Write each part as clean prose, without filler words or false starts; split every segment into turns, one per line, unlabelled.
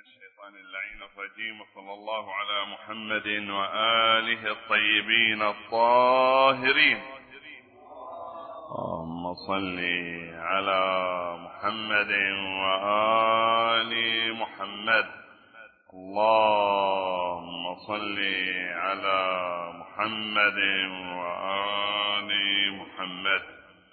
الشيطان اللعين الرجيم، وصلى الله على محمد وآله الطيبين الطاهرين. اللهم صل على محمد وآل محمد. اللهم صل على محمد وآل محمد.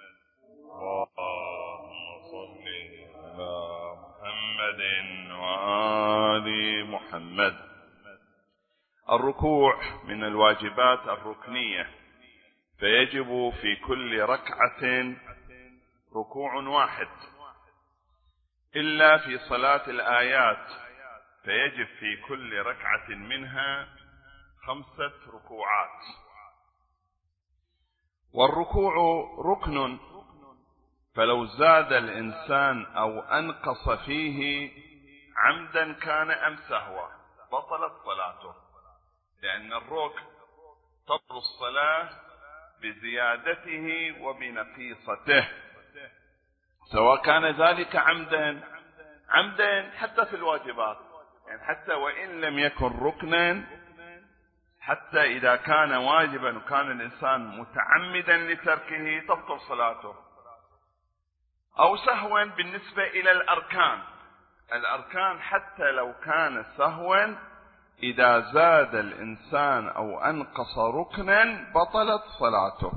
اللهم صل على محمد وآل محمد. الركوع من الواجبات الركنية، فيجب في كل ركعة ركوع واحد، إلا في صلاة الآيات فيجب في كل ركعة منها 5 ركوعات. والركوع ركن، فلو زاد الإنسان أو أنقص فيه عمدا كان أم سهوا بطلت صلاته، لأن الركن تبطل الصلاة بزيادته وبنقيصته، سواء كان ذلك عمدا حتى في الواجبات، يعني حتى وإن لم يكن ركنا، حتى إذا كان واجبا وكان الإنسان متعمدا لتركه تبطل صلاته. أو سهوا بالنسبة إلى الأركان حتى لو كان سهوا، إذا زاد الإنسان أو أنقص ركنا بطلت صلاته.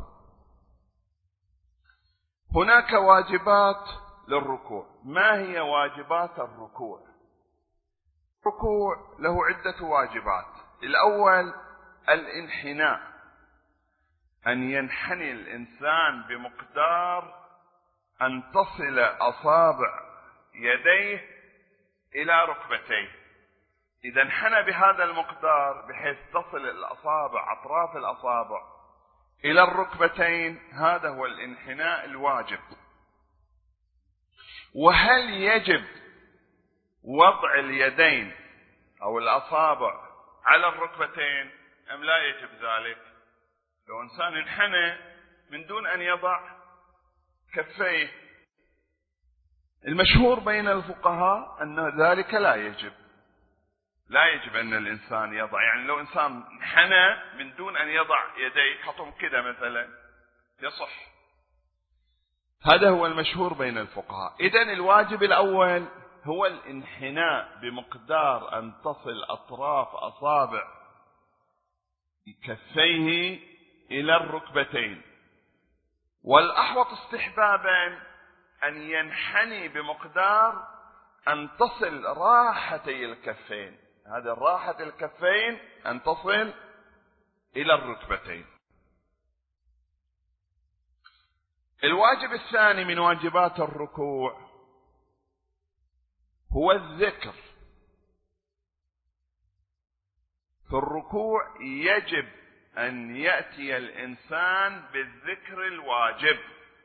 هناك واجبات للركوع. ما هي واجبات الركوع؟ الركوع له عدة واجبات. الأول الانحناء، أن ينحني الإنسان بمقدار أن تصل أصابع يديه إلى ركبتيه. إذا انحنى بهذا المقدار بحيث تصل الأصابع، أطراف الأصابع، إلى الركبتين، هذا هو الانحناء الواجب. وهل يجب وضع اليدين أو الأصابع على الركبتين أم لا يجب ذلك؟ لو إنسان انحنى من دون أن يضع كفيه، المشهور بين الفقهاء أن ذلك لا يجب أن الإنسان يضع. يعني لو إنسان انحنى من دون أن يضع يديه، حطهم كده مثلا، يصح. هذا هو المشهور بين الفقهاء. إذن الواجب الأول هو الانحناء بمقدار أن تصل أطراف أصابع كفيه إلى الركبتين. والأحوط استحبابا أن ينحني بمقدار أن تصل راحتي الكفين، هذا راحة الكفين أن تصل إلى الركبتين. الواجب الثاني من واجبات الركوع هو الذكر. في الركوع يجب أن يأتي الإنسان بالذكر الواجب،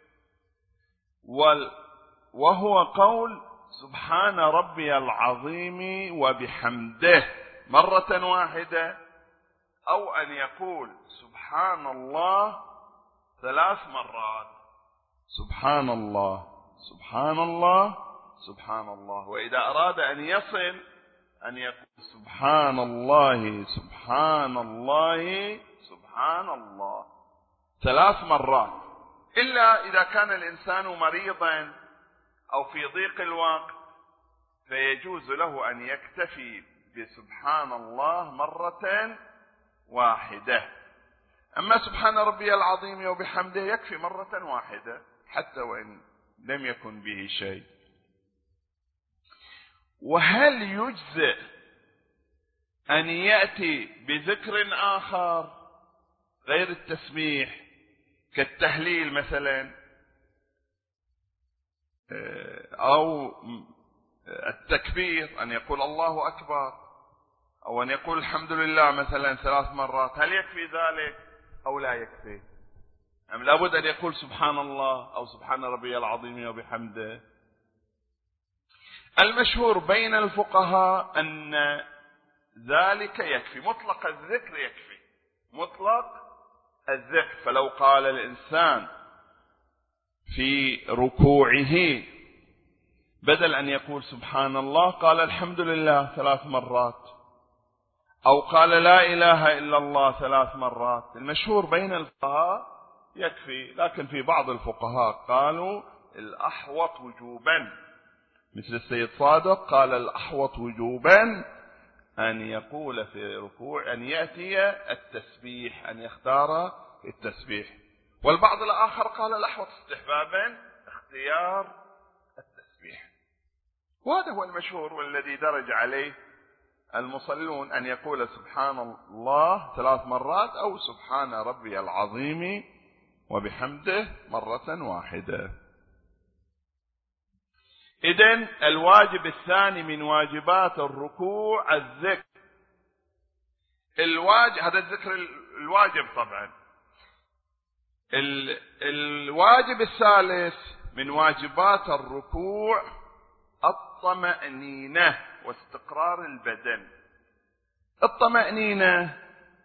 وهو قول سبحان ربي العظيم وبحمده مرة واحدة، أو أن يقول سبحان الله 3 مرات، سبحان الله سبحان الله سبحان الله. وإذا أراد أن يصل أن يقول سبحان الله سبحان الله سبحان الله 3 مرات، إلا إذا كان الإنسان مريضا أو في ضيق الوقت فيجوز له أن يكتفي بسبحان الله مرة واحدة. أما سبحان ربي العظيم وبحمده يكفي مرة واحدة حتى وإن لم يكن به شيء. وهل يجزئ أن يأتي بذكر آخر غير التسبيح كالتهليل مثلا، أو التكبير، أن يقول الله أكبر، أو أن يقول الحمد لله مثلا 3 مرات؟ هل يكفي ذلك أو لا يكفي؟ أم لابد أن يقول سبحان الله أو سبحان ربي العظيم وبحمده؟ المشهور بين الفقهاء أن ذلك يكفي، مطلق الذكر يكفي، مطلق الذكر. فلو قال الإنسان في ركوعه بدل أن يقول سبحان الله قال الحمد لله 3 مرات، أو قال لا إله إلا الله 3 مرات. المشهور بين الفقهاء يكفي، لكن في بعض الفقهاء قالوا الأحوط وجوبا، مثل السيد صادق قال الأحوط وجوبا أن يقول في ركوع أن يأتي التسبيح، أن يختار التسبيح. والبعض الآخر قال الأحوط استحبابا اختيار التسبيح. وهذا هو المشهور والذي درج عليه المصلون، أن يقول سبحان الله 3 مرات أو سبحان ربي العظيم وبحمده مرة واحدة. إذن الواجب الثاني من واجبات الركوع الذكر. هذا الذكر الواجب طبعا. الواجب الثالث من واجبات الركوع الطمأنينة واستقرار البدن. الطمأنينة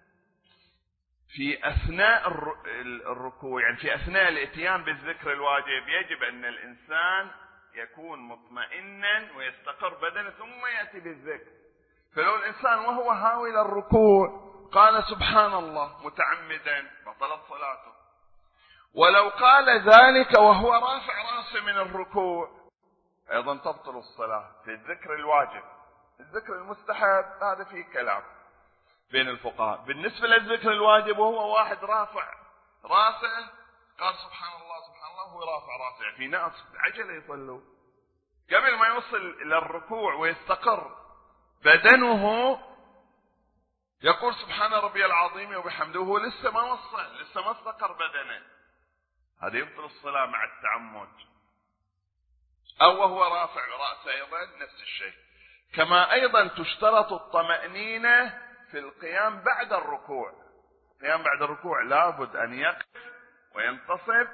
في أثناء الركوع، يعني في أثناء الاتيان بالذكر الواجب يجب أن الإنسان يكون مطمئنا ويستقر بدنه ثم يأتي بالذكر. فلو الإنسان وهو هاوي للركوع قال سبحان الله متعمدا بطلت صلاته، ولو قال ذلك وهو رافع راسه من الركوع أيضا تبطل الصلاة. في الذكر الواجب. الذكر المستحب هذا فيه كلام بين الفقهاء. بالنسبة للذكر الواجب وهو واحد رافع راسه قال سبحان الله سبحان الله وهو رافع راسه، يعني في ناس عجلة يصلوا قبل ما يوصل إلى الركوع ويستقر بدنه يقول سبحان ربي العظيم وبحمده، وهو لسه ما وصل، لسه ما استقر بدنه، هذا يبطل الصلاة مع التعمد. أو وهو رافع رأسه أيضا نفس الشيء. كما أيضا تشترط الطمأنينة في القيام بعد الركوع. القيام بعد الركوع لابد أن يقف وينتصب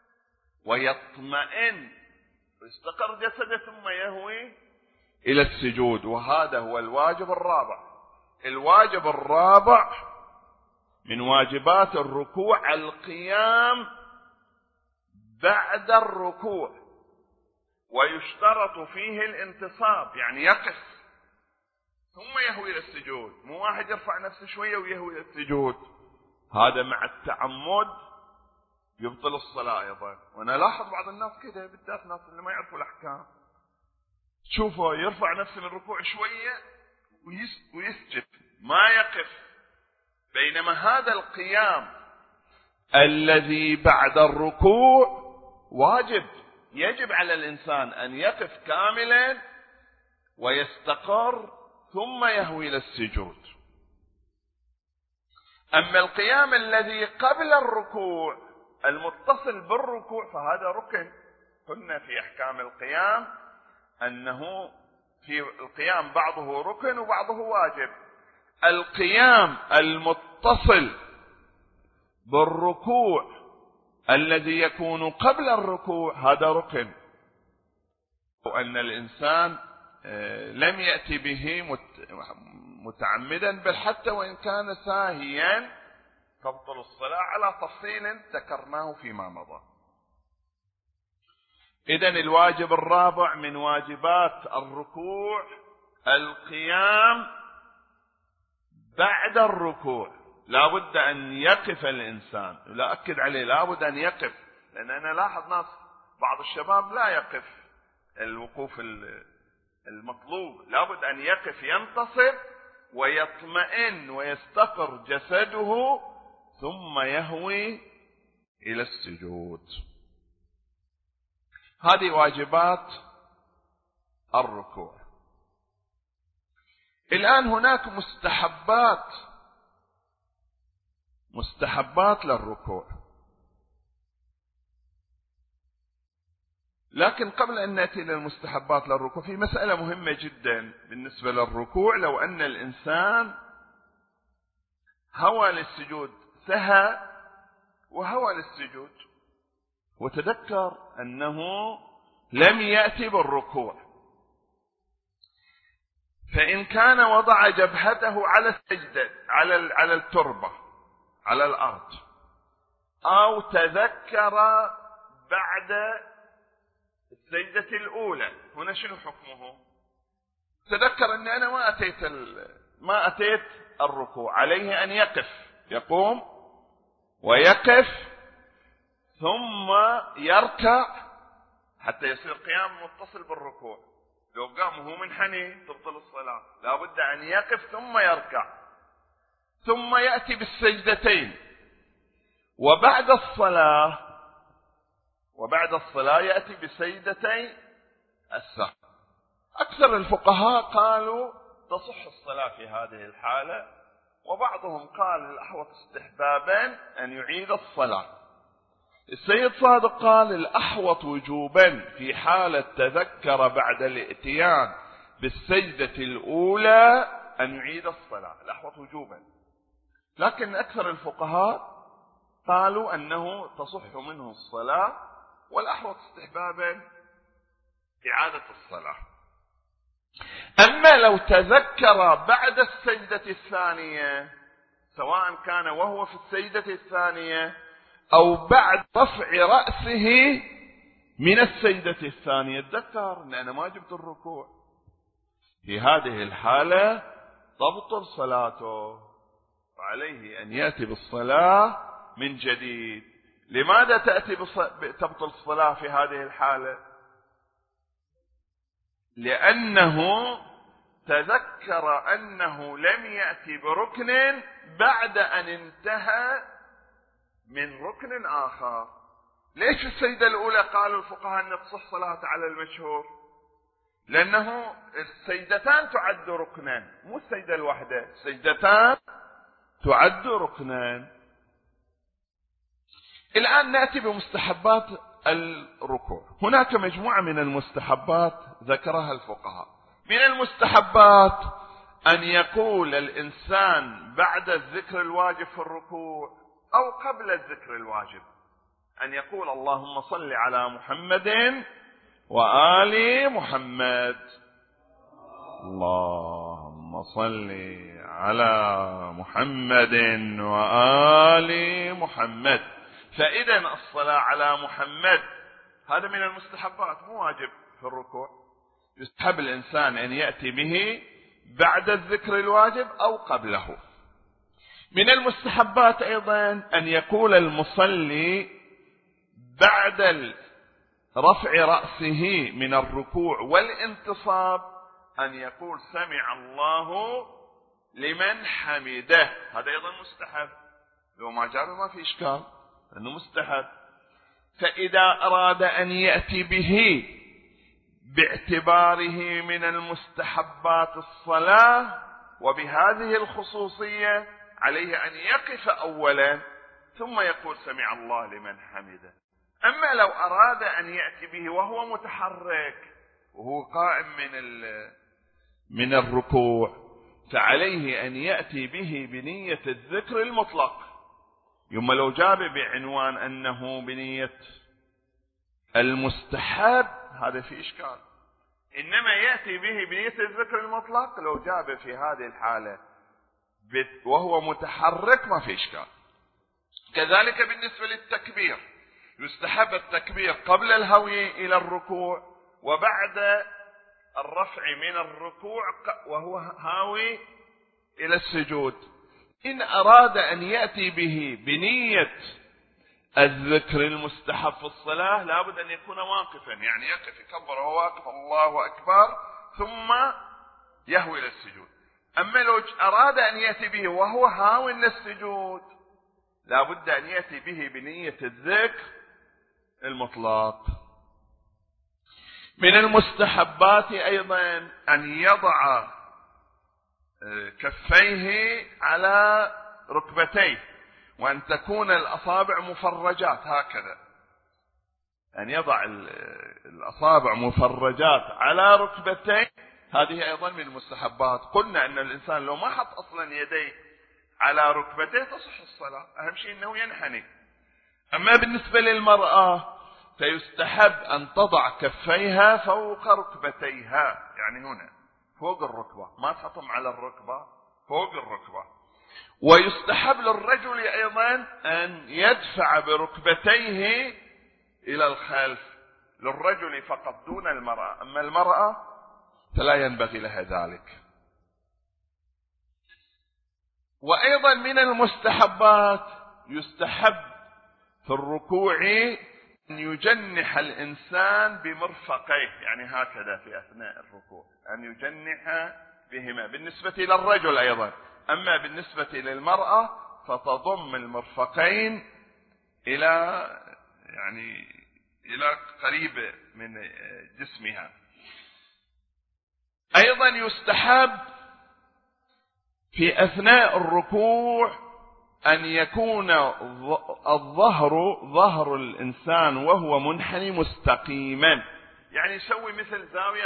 ويطمئن ويستقر جسده ثم يهوي إلى السجود، وهذا هو الواجب الرابع. الواجب الرابع من واجبات الركوع القيام بعد الركوع، ويشترط فيه الانتصاب، يعني يقف ثم يهوي إلى السجود، مو واحد يرفع نفسه شوية ويهوي إلى السجود. هذا مع التعمد يبطل الصلاة أيضا. وأنا لاحظ بعض الناس كده، بالذات الناس اللي ما يعرفوا الأحكام، تشوفه يرفع نفسه من الركوع شوية ويسجد ما يقف. بينما هذا القيام الذي بعد الركوع واجب، يجب على الإنسان أن يقف كاملا ويستقر ثم يهوي إلى السجود. أما القيام الذي قبل الركوع المتصل بالركوع فهذا ركن. قلنا في أحكام القيام أنه في القيام بعضه ركن وبعضه واجب. القيام المتصل بالركوع الذي يكون قبل الركوع هذا ركن، وأن الإنسان لم يأتي به متعمدا، بل حتى وإن كان ساهيا تبطل الصلاة على تفصيل ذكرناه فيما مضى. إذن الواجب الرابع من واجبات الركوع القيام بعد الركوع. لا بد أن يقف الإنسان، لا أكد عليه، لا بد أن يقف، لأن أنا لاحظ ناس بعض الشباب لا يقف الوقوف المطلوب. لا بد أن يقف ينتصب ويطمئن ويستقر جسده ثم يهوي إلى السجود. هذه واجبات الركوع. الآن هناك مستحبات للركوع. لكن قبل أن نأتي للمستحبات للركوع في مسألة مهمة جدا بالنسبة للركوع. لو أن الإنسان هوى للسجود، سهى وهوى للسجود وتذكر أنه لم يأتي بالركوع، فإن كان وضع جبهته على السجدة على التربة على الأرض، أو تذكر بعد السجدة الأولى هنا شنو حكمه؟ تذكر أن أنا ما أتيت الركوع، عليه أن يقف، يقوم ويقف ثم يركع حتى يصير قيام متصل بالركوع. لو قام وهو منحني تبطل الصلاة، لا بد أن يقف ثم يركع، ثم يأتي بالسجدتين، وبعد الصلاة يأتي بسجدتي السهو. أكثر الفقهاء قالوا تصح الصلاة في هذه الحالة، وبعضهم قال الأحوط استحبابا أن يعيد الصلاة. السيد صادق قال الأحوط وجوبا في حالة تذكر بعد الاتيان بالسجدة الأولى أن يعيد الصلاة، الأحوط وجوبا. لكن أكثر الفقهاء قالوا أنه تصح منه الصلاة، والأحوط استحبابا إعادة الصلاة. أما لو تذكر بعد السجدة الثانية، سواء كان وهو في السجدة الثانية أو بعد رفع رأسه من السجدة الثانية، تذكر أن أنا ما جبت الركوع، في هذه الحالة تبطل صلاته، وعليه أن يأتي بالصلاة من جديد. لماذا تبطل الصلاة في هذه الحالة؟ لأنه تذكر أنه لم يأتي بركن بعد أن انتهى من ركن آخر. ليش السجدة الأولى قالوا الفقهاء أن تصح صلاة على المشهور؟ لأنه السجدتان تعد ركنان، مو السجدة الواحدة، السجدتان تعد ركنان. الآن نأتي بمستحبات الركوع. هناك مجموعة من المستحبات ذكرها الفقهاء. من المستحبات أن يقول الإنسان بعد الذكر الواجب في الركوع أو قبل الذكر الواجب أن يقول اللهم صل على محمد وآل محمد، اللهم صل على محمد وآل محمد. فإذا الصلاة على محمد هذا من المستحبات، مو واجب في الركوع، يستحب الإنسان أن يأتي به بعد الذكر الواجب أو قبله. من المستحبات أيضا أن يقول المصلي بعد رفع رأسه من الركوع والانتصاب أن يقول سمع الله لمن حمده، هذا أيضا مستحب، لو ما جابه ما في إشكال أنه مستحب. فإذا أراد أن يأتي به باعتباره من المستحبات الصلاة وبهذه الخصوصية، عليه أن يقف أولا ثم يقول سمع الله لمن حمده. أما لو أراد أن يأتي به وهو متحرك وهو قائم من الركوع، فعليه أن يأتي به بنية الذكر المطلق. يوم لو جاب بعنوان أنه بنية المستحب هذا في إشكال، إنما يأتي به بنية الذكر المطلق لو جاب في هذه الحالة وهو متحرك ما في إشكال. كذلك بالنسبة للتكبير، يستحب التكبير قبل الهوي إلى الركوع وبعد الرفع من الركوع وهو هاوي إلى السجود. إن أراد أن يأتي به بنية الذكر المستحب في الصلاة لابد أن يكون واقفا، يعني يقف يكبر وهو واقف الله أكبر ثم يهوي إلى السجود. أما لو أراد أن يأتي به وهو هاوي إلى السجود لابد أن يأتي به بنية الذكر المطلق. من المستحبات أيضا أن يضع كفيه على ركبتيه وأن تكون الأصابع مفرجات هكذا، أن يضع الأصابع مفرجات على ركبتيه، هذه أيضا من المستحبات. قلنا أن الإنسان لو ما حط أصلا يديه على ركبتيه تصح الصلاة، أهم شيء أنه ينحني. أما بالنسبة للمرأة فيستحب أن تضع كفيها فوق ركبتيها، يعني هنا فوق الركبة، ما تحطهم على الركبة، فوق الركبة. ويستحب للرجل أيضا أن يدفع بركبتيه إلى الخلف، للرجل فقط دون المرأة، أما المرأة فلا ينبغي لها ذلك. وأيضا من المستحبات يستحب في الركوع أن يجنح الإنسان بمرفقيه، يعني هكذا في أثناء الركوع أن يجنح بهما بالنسبة للرجل أيضا. أما بالنسبة للمرأة فتضم المرفقين إلى قريب من جسمها. أيضا يستحب في أثناء الركوع أن يكون ظهر الإنسان وهو منحني مستقيما، يعني يسوي مثل زاوية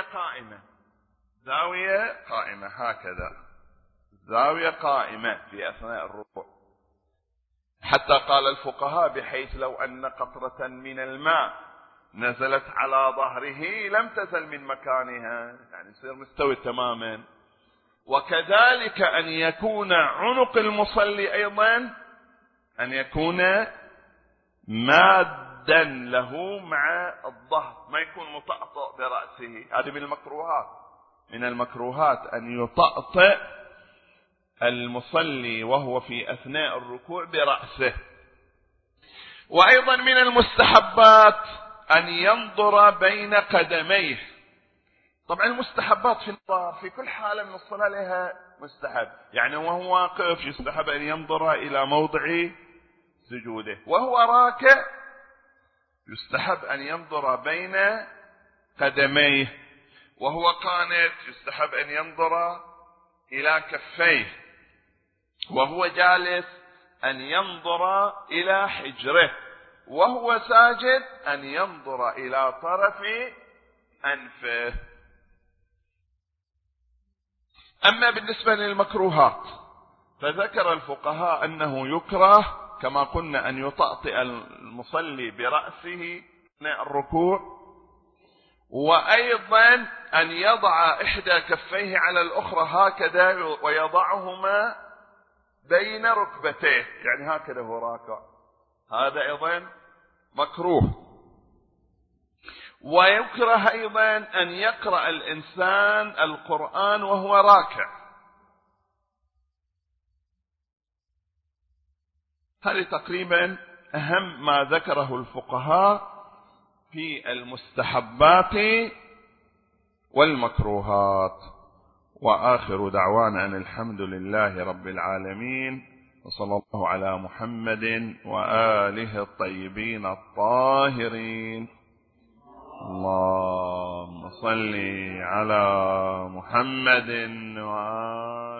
قائمة هكذا، زاوية قائمة في أثناء الركوع. حتى قال الفقهاء بحيث لو أن قطرة من الماء نزلت على ظهره لم تزل من مكانها، يعني يصير مستوي تماما. وكذلك أن يكون عنق المصلي أيضا أن يكون مادا له مع الظهر، ما يكون مطأطئ برأسه. هذه من المكروهات أن يطأطئ المصلي وهو في أثناء الركوع برأسه. وأيضا من المستحبات أن ينظر بين قدميه. طبعا المستحبات في كل حالة من الصلاة لها مستحب، يعني وهو واقف يستحب أن ينظر إلى موضع سجوده، وهو راكع يستحب أن ينظر بين قدميه، وهو قانت يستحب أن ينظر إلى كفيه، وهو جالس أن ينظر إلى حجره، وهو ساجد أن ينظر إلى طرف أنفه. أما بالنسبة للمكروهات فذكر الفقهاء أنه يكره كما قلنا أن يطأطئ المصلي برأسه أثناء الركوع، وأيضا أن يضع إحدى كفيه على الأخرى هكذا ويضعهما بين ركبتيه، يعني هكذا هو راكع، هذا أيضا مكروه. ويكره أيضا أن يقرأ الإنسان القرآن وهو راكع. هذه تقريبا أهم ما ذكره الفقهاء في المستحبات والمكروهات. وآخر دعوانا أن الحمد لله رب العالمين، وصلى الله على محمد وآله الطيبين الطاهرين. اللهم صل على محمد وآله